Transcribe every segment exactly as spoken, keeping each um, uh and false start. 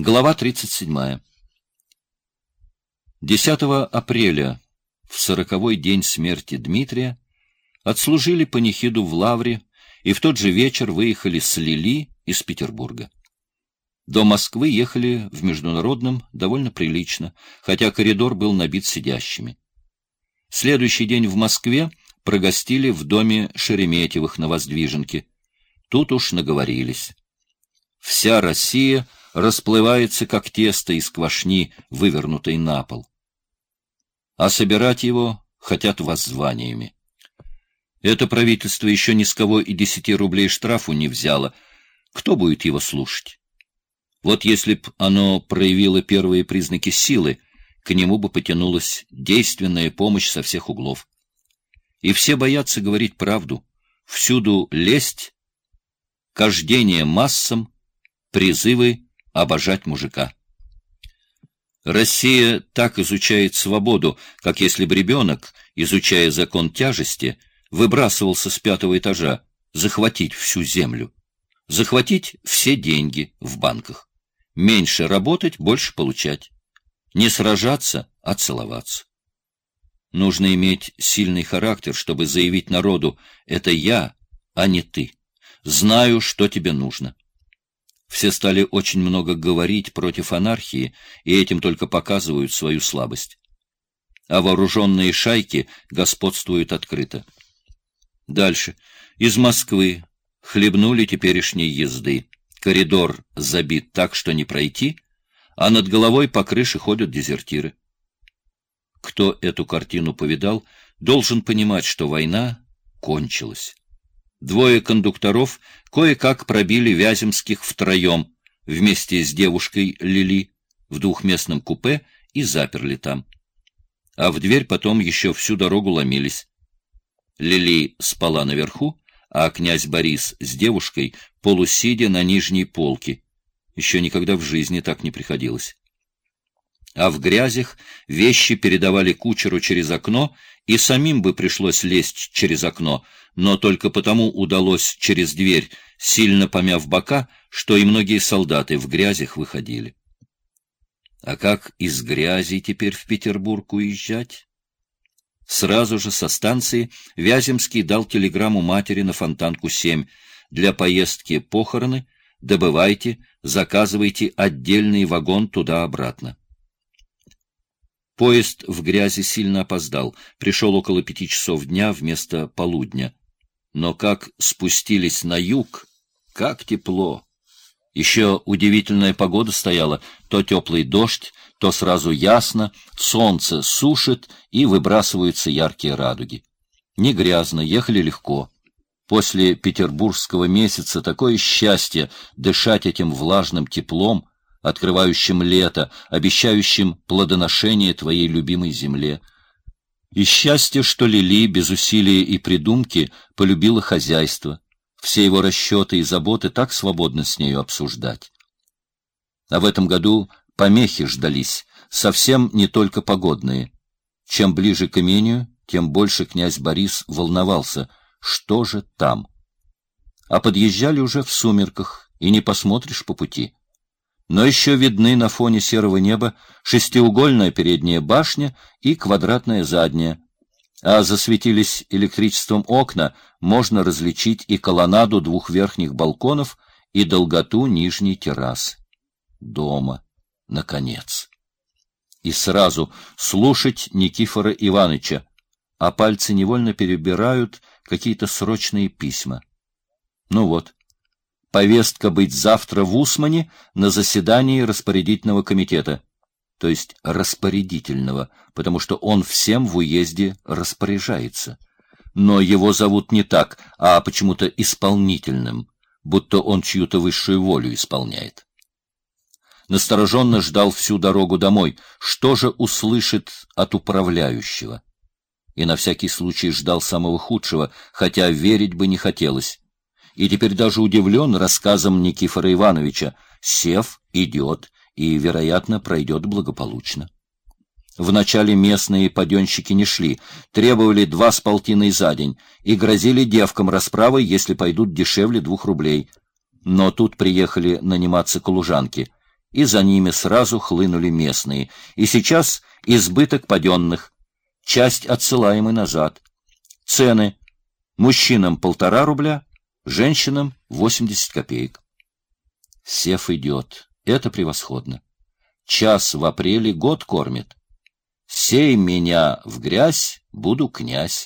Глава тридцать седьмая. десятого апреля, в сороковой день смерти Дмитрия, отслужили панихиду в Лавре и в тот же вечер выехали с Лили из Петербурга. До Москвы ехали в Международном довольно прилично, хотя коридор был набит сидящими. Следующий день в Москве прогостили в доме Шереметьевых на Воздвиженке. Тут уж наговорились. Вся Россия расплывается, как тесто из квашни, вывернутой на пол. А собирать его хотят воззваниями. Это правительство еще ни с кого и десяти рублей штрафу не взяло. Кто будет его слушать? Вот если б оно проявило первые признаки силы, к нему бы потянулась действенная помощь со всех углов. И все боятся говорить правду. Всюду лесть, кождение массам, призывы обожать мужика. Россия так изучает свободу, как если бы ребенок, изучая закон тяжести, выбрасывался с пятого этажа захватить всю землю, захватить все деньги в банках, меньше работать, больше получать, не сражаться, а целоваться. Нужно иметь сильный характер, чтобы заявить народу: это я, а не ты. Знаю, что тебе нужно. Все стали очень много говорить против анархии, и этим только показывают свою слабость. А вооруженные шайки господствуют открыто. Дальше. Из Москвы хлебнули теперешней езды. Коридор забит так, что не пройти, а над головой по крыше ходят дезертиры. Кто эту картину повидал, должен понимать, что война кончилась. Двое кондукторов кое-как пробили Вяземских втроем, вместе с девушкой Лили, в двухместном купе и заперли там. А в дверь потом еще всю дорогу ломились. Лили спала наверху, а князь Борис с девушкой полусидя на нижней полке. Еще никогда в жизни так не приходилось. А в грязях вещи передавали кучеру через окно, и самим бы пришлось лезть через окно, но только потому удалось через дверь, сильно помяв бока, что и многие солдаты в грязях выходили. А как из грязи теперь в Петербург уезжать? Сразу же со станции Вяземский дал телеграмму матери на Фонтанку семь: для поездки похороны добывайте, заказывайте отдельный вагон туда-обратно. Поезд в грязи сильно опоздал, пришел около пяти часов дня вместо полудня. Но как спустились на юг, как тепло! Еще удивительная погода стояла, то теплый дождь, то сразу ясно, солнце сушит и выбрасываются яркие радуги. Не грязно, ехали легко. После петербургского месяца такое счастье дышать этим влажным теплом, открывающим лето, обещающим плодоношение твоей любимой земле. И счастье, что Лили без усилия и придумки полюбила хозяйство, все его расчеты и заботы так свободно с нею обсуждать. А в этом году помехи ждались, совсем не только погодные. Чем ближе к имению, тем больше князь Борис волновался, что же там. А подъезжали уже в сумерках, и не посмотришь по пути. Но еще видны на фоне серого неба шестиугольная передняя башня и квадратная задняя, а засветились электричеством окна, можно различить и колоннаду двух верхних балконов, и долготу нижней террасы. Дома, наконец. И сразу слушать Никифора Ивановича, а пальцы невольно перебирают какие-то срочные письма. Ну вот. Повестка быть завтра в Усмане на заседании распорядительного комитета, то есть распорядительного, потому что он всем в уезде распоряжается. Но его зовут не так, а почему-то исполнительным, будто он чью-то высшую волю исполняет. Настороженно ждал всю дорогу домой, что же услышит от управляющего. И на всякий случай ждал самого худшего, хотя верить бы не хотелось. И теперь даже удивлен рассказом Никифора Ивановича. Сев идет и, вероятно, пройдет благополучно. Вначале местные паденщики не шли, требовали два с полтиной за день и грозили девкам расправой, если пойдут дешевле двух рублей. Но тут приехали наниматься калужанки, и за ними сразу хлынули местные, и сейчас избыток паденных, часть отсылаемой назад. Цены: мужчинам полтора рубля, женщинам восемьдесят копеек. Сев идет. Это превосходно. Час в апреле год кормит. Сей меня в грязь, буду князь.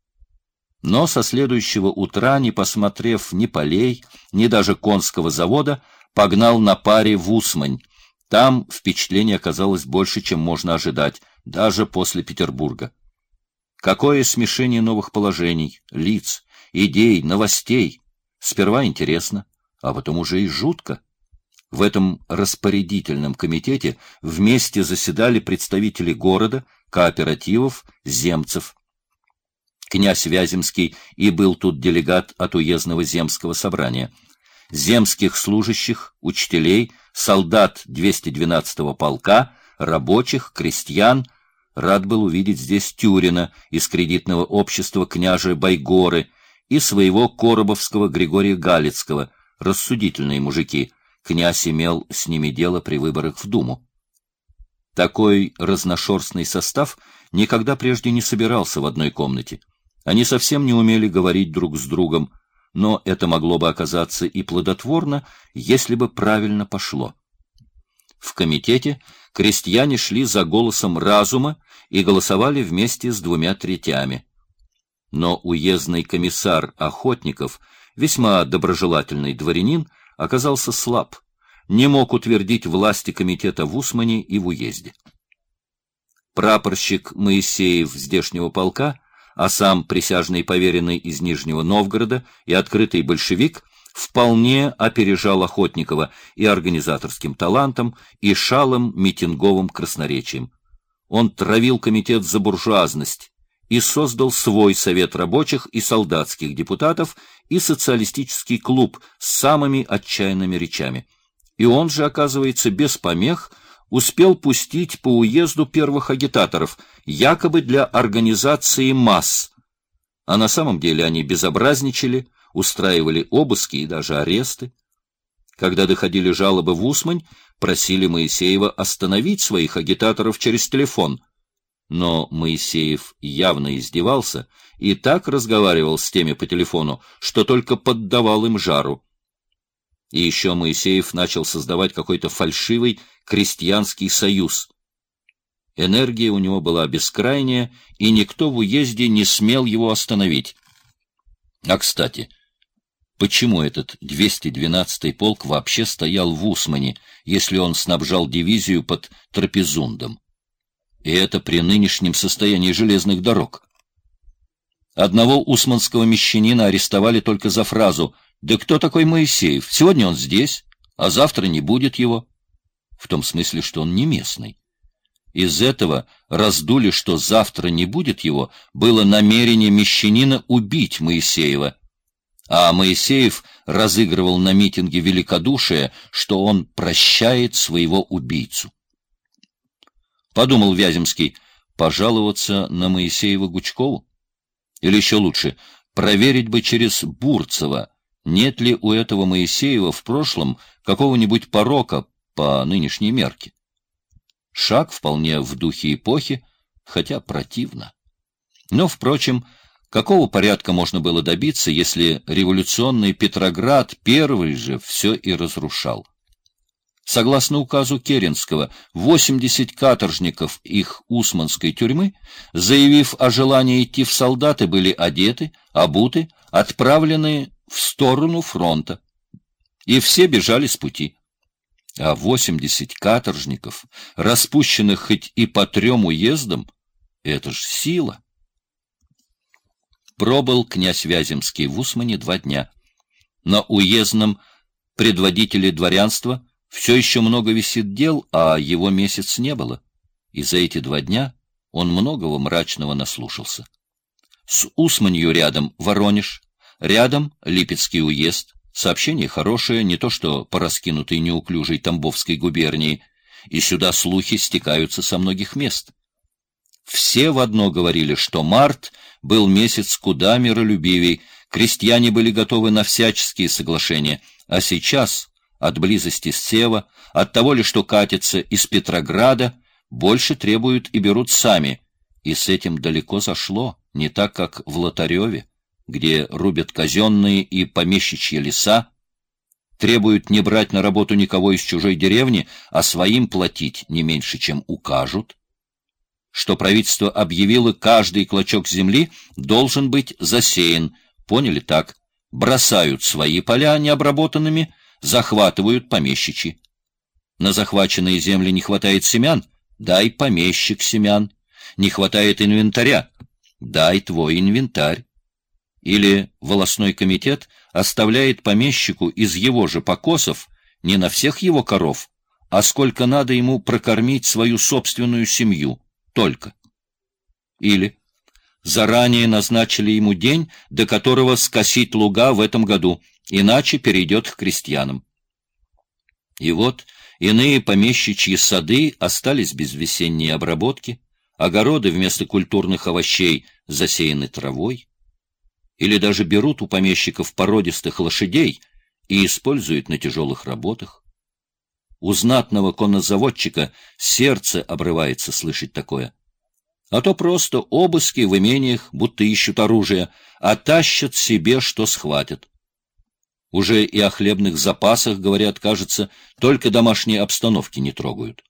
Но со следующего утра, не посмотрев ни полей, ни даже конского завода, погнал на паре в Усмань. Там впечатление оказалось больше, чем можно ожидать, даже после Петербурга. Какое смешение новых положений, лиц, идей, новостей. Сперва интересно, а потом уже и жутко. В этом распорядительном комитете вместе заседали представители города, кооперативов, земцев. Князь Вяземский и был тут делегат от уездного земского собрания. Земских служащих, учителей, солдат двести двенадцатого полка, рабочих, крестьян. Рад был увидеть здесь Тюрина из кредитного общества княжи Байгоры и своего коробовского Григория Галицкого, рассудительные мужики. Князь имел с ними дело при выборах в Думу. Такой разношерстный состав никогда прежде не собирался в одной комнате. Они совсем не умели говорить друг с другом, но это могло бы оказаться и плодотворно, если бы правильно пошло. В комитете крестьяне шли за голосом разума и голосовали вместе с двумя третями. Но уездный комиссар Охотников, весьма доброжелательный дворянин, оказался слаб, не мог утвердить власти комитета в Усмани и в уезде. Прапорщик Моисеев здешнего полка, а сам присяжный поверенный из Нижнего Новгорода и открытый большевик, вполне опережал Охотникова и организаторским талантом, и шалым митинговым красноречием. Он травил комитет за буржуазность и создал свой совет рабочих и солдатских депутатов и социалистический клуб с самыми отчаянными речами. И он же, оказывается, без помех успел пустить по уезду первых агитаторов, якобы для организации масс. А на самом деле они безобразничали, устраивали обыски и даже аресты. Когда доходили жалобы в Усмань, просили Моисеева остановить своих агитаторов через телефон. Но Моисеев явно издевался и так разговаривал с теми по телефону, что только поддавал им жару. И еще Моисеев начал создавать какой-то фальшивый крестьянский союз. Энергия у него была бескрайняя, и никто в уезде не смел его остановить. А, кстати, почему этот двести двенадцатый полк вообще стоял в Усмани, если он снабжал дивизию под Трапезундом? И это при нынешнем состоянии железных дорог. Одного усманского мещанина арестовали только за фразу: «Да кто такой Моисеев? Сегодня он здесь, а завтра не будет его». В том смысле, что он не местный. Из этого раздули, что завтра не будет его, было намерение мещанина убить Моисеева. А Моисеев разыгрывал на митинге великодушие, что он прощает своего убийцу. Подумал Вяземский, пожаловаться на Моисеева-Гучкову? Или еще лучше, проверить бы через Бурцева, нет ли у этого Моисеева в прошлом какого-нибудь порока по нынешней мерке. Шаг вполне в духе эпохи, хотя противно. Но, впрочем, какого порядка можно было добиться, если революционный Петроград первый же все и разрушал? Согласно указу Керенского, восемьдесят каторжников их усманской тюрьмы, заявив о желании идти в солдаты, были одеты, обуты, отправлены в сторону фронта. И все бежали с пути. А восемьдесят каторжников, распущенных хоть и по трем уездам, это ж сила. Пробыл князь Вяземский в Усмане два дня. На уездном предводителе дворянства все еще много висит дел, а его месяц не было. И за эти два дня он многого мрачного наслушался. С Усманью рядом Воронеж, рядом Липецкий уезд. Сообщение хорошее, не то что по раскинутой неуклюжей Тамбовской губернии, и сюда слухи стекаются со многих мест. Все в одно говорили, что март был месяц куда миролюбивей, крестьяне были готовы на всяческие соглашения, а сейчас от близости с Сева, от того ли, что катится из Петрограда, больше требуют и берут сами, и с этим далеко зашло, не так, как в Лотареве, где рубят казенные и помещичьи леса, требуют не брать на работу никого из чужой деревни, а своим платить не меньше, чем укажут, что правительство объявило, каждый клочок земли должен быть засеян, поняли так, бросают свои поля необработанными, захватывают помещичьи. На захваченные земли не хватает семян, дай помещик семян, не хватает инвентаря, дай твой инвентарь. Или волостной комитет оставляет помещику из его же покосов не на всех его коров, а сколько надо ему прокормить свою собственную семью, только. Или заранее назначили ему день, до которого скосить луга в этом году, иначе перейдет к крестьянам. И вот иные помещичьи сады остались без весенней обработки, огороды вместо культурных овощей засеяны травой, или даже берут у помещиков породистых лошадей и используют на тяжелых работах. У знатного коннозаводчика сердце обрывается слышать такое. А то просто обыски в имениях, будто ищут оружие, а тащат себе, что схватят. Уже и о хлебных запасах, говорят, кажется, только домашние обстановки не трогают.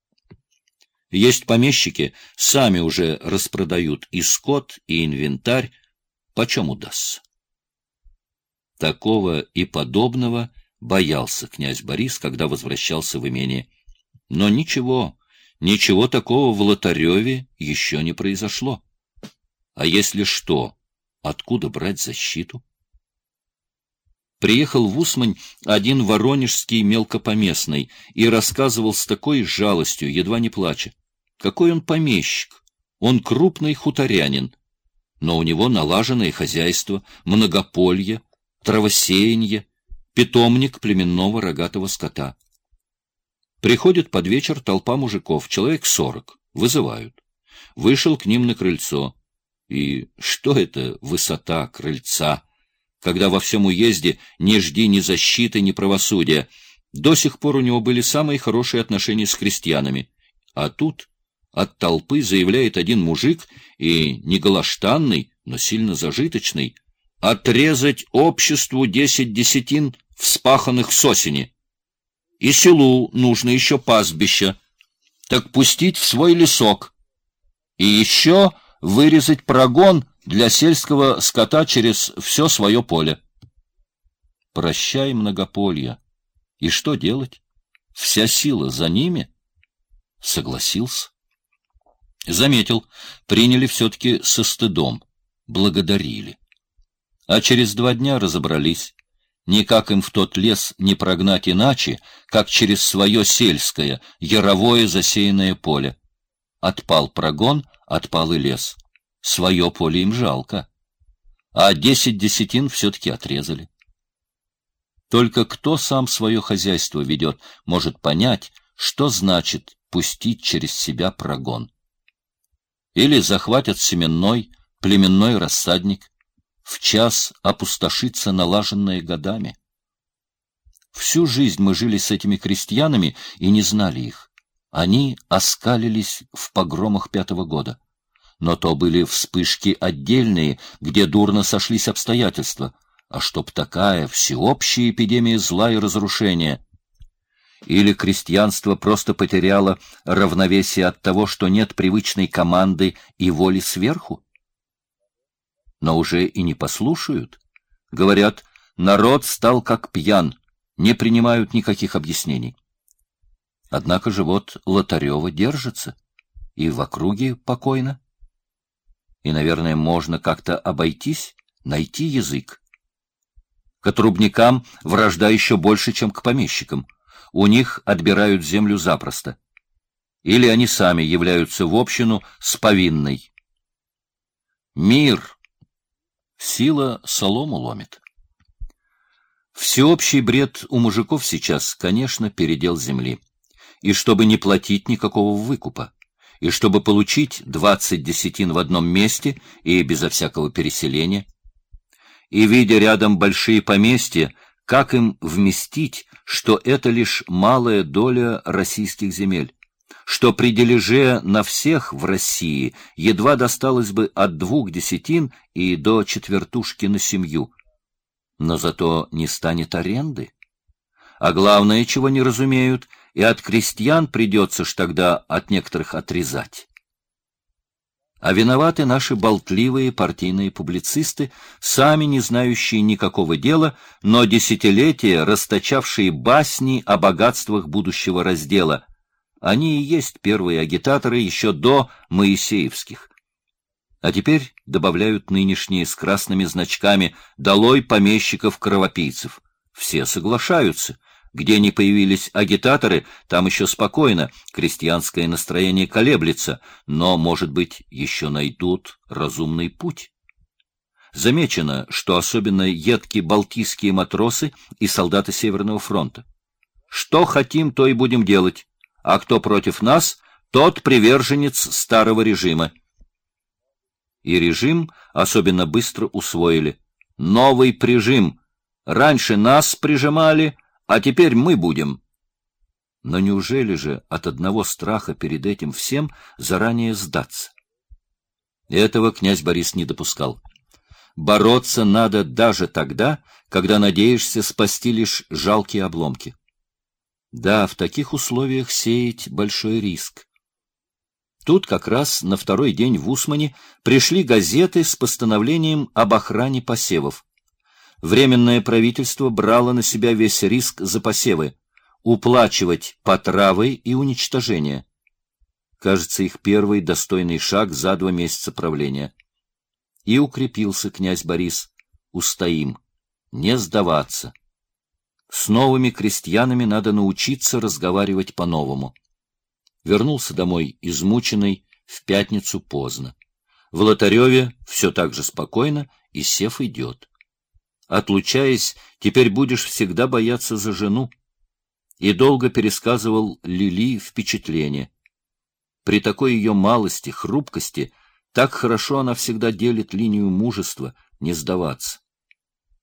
Есть помещики, сами уже распродают и скот, и инвентарь, почем удастся. Такого и подобного боялся князь Борис, когда возвращался в имение. Но ничего, ничего такого в Лотареве еще не произошло. А если что, откуда брать защиту? Приехал в Усмань один воронежский мелкопоместный и рассказывал с такой жалостью, едва не плача. Какой он помещик, он крупный хуторянин, но у него налаженное хозяйство, многополье, травосеяние, питомник племенного рогатого скота. Приходит под вечер толпа мужиков, человек сорок, вызывают. Вышел к ним на крыльцо. И что это высота крыльца, когда во всем уезде не жди ни защиты, ни правосудия? До сих пор у него были самые хорошие отношения с крестьянами. А тут от толпы заявляет один мужик, и не голоштанный, но сильно зажиточный, отрезать обществу десять десятин вспаханных с осени. И селу нужно еще пастбище, так пустить в свой лесок. И еще вырезать прогон для сельского скота через все свое поле. Прощай, многополье. И что делать? Вся сила за ними? Согласился. Заметил, приняли все-таки со стыдом, благодарили. А через два дня разобрались. Никак им в тот лес не прогнать иначе, как через свое сельское, яровое засеянное поле. Отпал прогон, отпал и лес. Свое поле им жалко. А десять десятин все-таки отрезали. Только кто сам свое хозяйство ведет, может понять, что значит пустить через себя прогон. Или захватят семенной, племенной рассадник, в час опустошится налаженное годами. Всю жизнь мы жили с этими крестьянами и не знали их. Они оскалились в погромах пятого года. Но то были вспышки отдельные, где дурно сошлись обстоятельства. А чтоб такая всеобщая эпидемия зла и разрушения... Или крестьянство просто потеряло равновесие от того, что нет привычной команды и воли сверху? Но уже и не послушают. Говорят, народ стал как пьян, не принимают никаких объяснений. Однако же вот Лотарева держится, и в округе покойно. И, наверное, можно как-то обойтись, найти язык. К отрубникам вражда еще больше, чем к помещикам. У них отбирают землю запросто. Или они сами являются в общину с повинной. Мир! Сила солому ломит. Всеобщий бред у мужиков сейчас, конечно, передел земли. И чтобы не платить никакого выкупа, и чтобы получить двадцать десятин в одном месте и безо всякого переселения, и, видя рядом большие поместья, как им вместить, что это лишь малая доля российских земель, что при дележе на всех в России едва досталось бы от двух десятин и до четвертушки на семью, но зато не станет аренды. А главное, чего не разумеют, и от крестьян придется ж тогда от некоторых отрезать. А виноваты наши болтливые партийные публицисты, сами не знающие никакого дела, но десятилетия расточавшие басни о богатствах будущего раздела. Они и есть первые агитаторы еще до моисеевских. А теперь добавляют нынешние с красными значками «Долой помещиков-кровопийцев». Все соглашаются. Где не появились агитаторы, там еще спокойно, крестьянское настроение колеблется, но, может быть, еще найдут разумный путь. Замечено, что особенно едкие балтийские матросы и солдаты Северного фронта. Что хотим, то и будем делать, а кто против нас, тот приверженец старого режима. И режим особенно быстро усвоили. Новый прижим. Раньше нас прижимали, а теперь мы будем. Но неужели же от одного страха перед этим всем заранее сдаться? Этого князь Борис не допускал. Бороться надо даже тогда, когда надеешься спасти лишь жалкие обломки. Да, в таких условиях сеять большой риск. Тут как раз на второй день в Усмане пришли газеты с постановлением об охране посевов. Временное правительство брало на себя весь риск за посевы, уплачивать потравы и уничтожение. Кажется, их первый достойный шаг за два месяца правления. И укрепился князь Борис. Устоим. Не сдаваться. С новыми крестьянами надо научиться разговаривать по-новому. Вернулся домой измученный, в пятницу поздно. В Лотареве все так же спокойно, и сев идет. Отлучаясь, теперь будешь всегда бояться за жену. И долго пересказывал Лили впечатление. При такой ее малости, хрупкости, так хорошо она всегда делит линию мужества, не сдаваться.